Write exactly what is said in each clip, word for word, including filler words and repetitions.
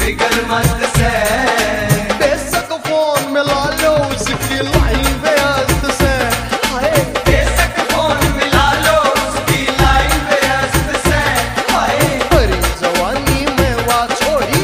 जिगर मस्त से बेशक फोन मिला लो उसकी लाइन व्यस्त से। हाय बेशक फोन मिला लो उसकी लाइन व्यस्त से। हाय भरी जवानी में वा छोड़ी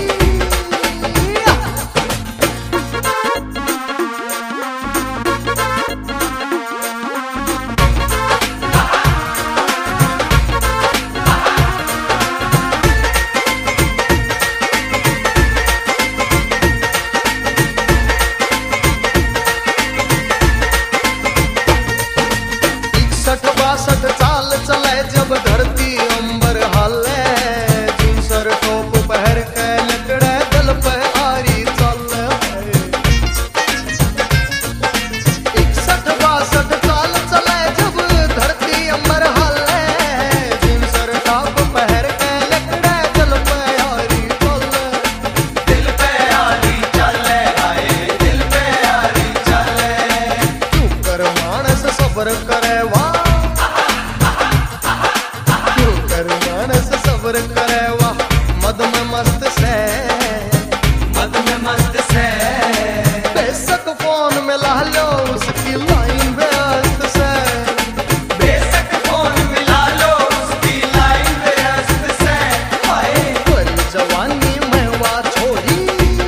इकसठ बासठ चाल चले जब धरती अंबर हाले जिनसर टोप पहर के लकड़े दल पे आरी चल। इकसठ बासठ चाल चले जब धरती अंबर हाले जिनसर टोप पहर के लकड़े दल पे आरी चल। दिल पे आरी चले हाय दिल पे आरी चले। तू कर मानस सबर करे वा तू कर मानस सबर करे वा मद में मस्त से मद में मस्त से बेशक फोन में ला लो उसकी लाइन व्यस्त से। बेशक फोन मिला लो उसकी लाइन व्यस्त से। हाय भरी जवानी में वा छोड़ी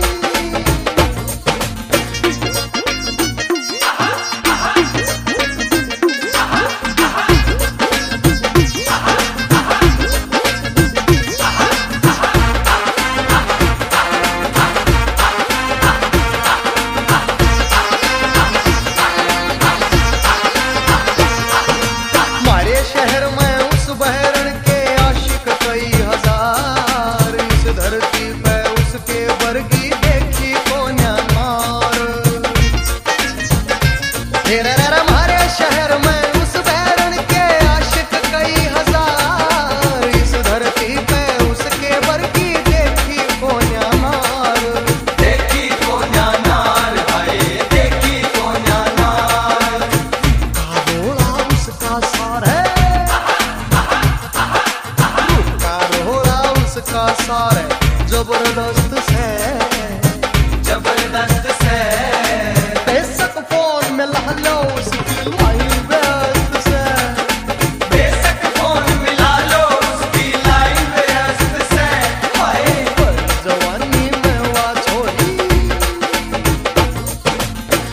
हमारे शहर में उस बहरण के आशिक कई हजार इस धरती पे उसके वर्गी देखी कोन्या मार। हे रे रे रे हमारे शहर में उस बहरण के आशिक कई हजार इस धरती पे उसके वर्गी देखी कोन्या मार। देखी को नार हाय देखी को नार। का रोड़ा उसका सारे का रोड़ा उसका सारे